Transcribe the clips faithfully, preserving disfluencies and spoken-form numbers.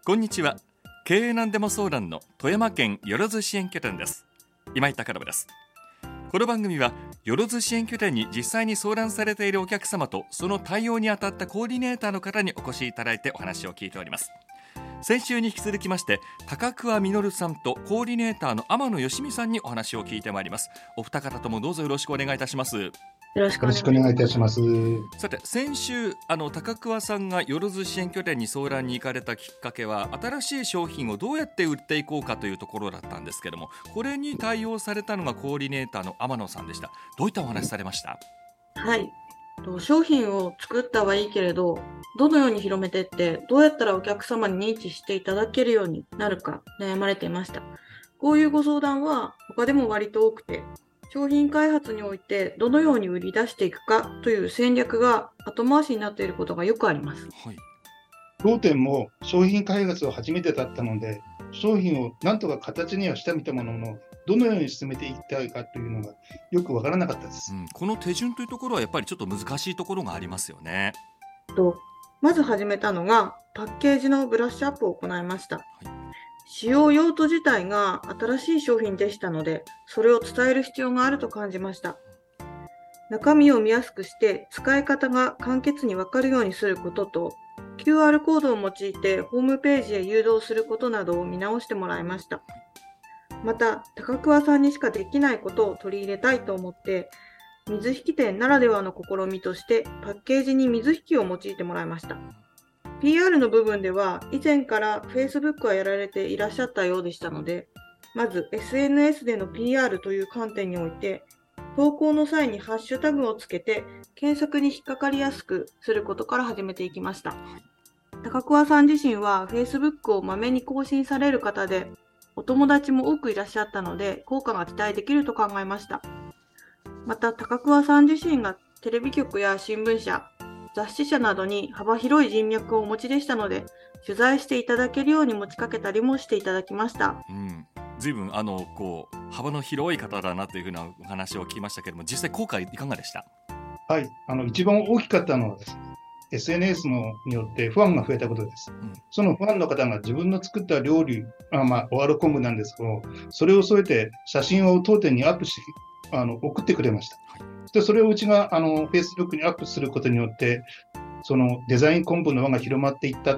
こんにちは。経営なんでも相談の富山県よろず支援拠点です。今井隆信です。この番組はよろず支援拠点に実際に相談されているお客様とその対応に当たったコーディネーターの方にお越しいただいてお話を聞いております。先週に引き続きまして高桑実さんとコーディネーターの天野義美さんにお話を聞いてまいります。お二方ともどうぞよろしくお願いいたします。 よろしくお願いいたします。 さて、先週あの高桑さんがよろず支援拠点に相談に行かれたきっかけは新しい商品をどうやって売っていこうかというところだったんですけども、これに対応されたのがコーディネーターの天野さんでした。どういったお話されました？ はい、商品を作ったはいいけれど、どのように広めていってどうやったらお客様に認知していただけるようになるか悩まれていました。こういうご相談は他でも割と多くて、商品開発においてどのように売り出していくかという戦略が後回しになっていることがよくあります。 はい、 当店も商品開発を初めてだったので、商品を何とか形にはしたみたものの、どのように進めていきたいかというのがよくわからなかったです、 うん、この手順というところはやっぱりちょっと難しいところがありますよね。 とまず始めたのがパッケージのブラッシュアップを行いました。はい、使用用途自体が新しい商品でしたので、それを伝える必要があると感じました。中身を見やすくして使い方が簡潔に分かるようにすることと、 キューアール コードを用いてホームページへ誘導することなどを見直してもらいました。また高桑さんにしかできないことを取り入れたいと思って、水引店ならではの試みとしてパッケージに水引を用いてもらいました。ピーアール の部分では以前から Facebook はやられていらっしゃったようでしたので、まず エスエヌエス での ピーアール という観点において、投稿の際にハッシュタグをつけて検索に引っかかりやすくすることから始めていきました。高桑さん自身は Facebook をまめに更新される方で、お友達も多くいらっしゃったので効果が期待できると考えました。また高桑さん自身がテレビ局や新聞社、雑誌社などに幅広い人脈をお持ちでしたので、取材していただけるように持ちかけたりもしていただきました。 うん、随分あのこう幅の広い方だなというふうなお話を聞きましたけれども、実際効果いかがでした？ はい、あの一番大きかったのはですね、エスエヌエス のによってファンが増えたことです、うん、そのファンの方が自分の作った料理、あ、まあ、おわろ昆布なんですけど、それを添えて写真を当店にアップしてあの送ってくれました。はい、でそれをうちがあの Facebook にアップすることによって、そのデザイン昆布の輪が広まっていったって、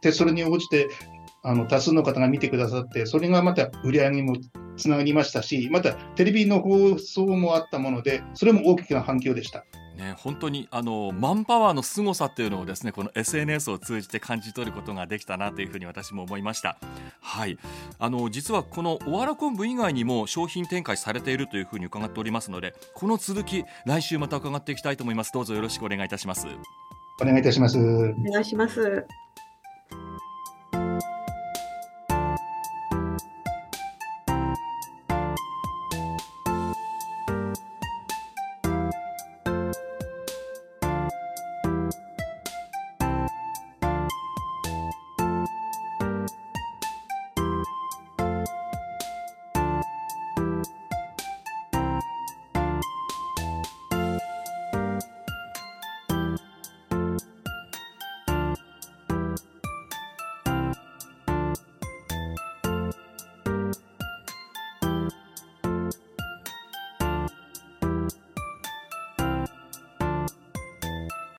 それに応じてあの多数の方が見てくださって、それがまた売り上げにもつながりましたし、またテレビの放送もあったもので、それも大きな反響でした。 ね、本当にあのマンパワーの凄さというのをですね、この エスエヌエス を通じて感じ取ることができたなというふうに私も思いました。はい、あの実はこのおわら昆布以外にも商品展開されているというふうに伺っておりますので、この続き来週また伺っていきたいと思います。どうぞよろしくお願いいたします。 お願いいたします。 お願いします。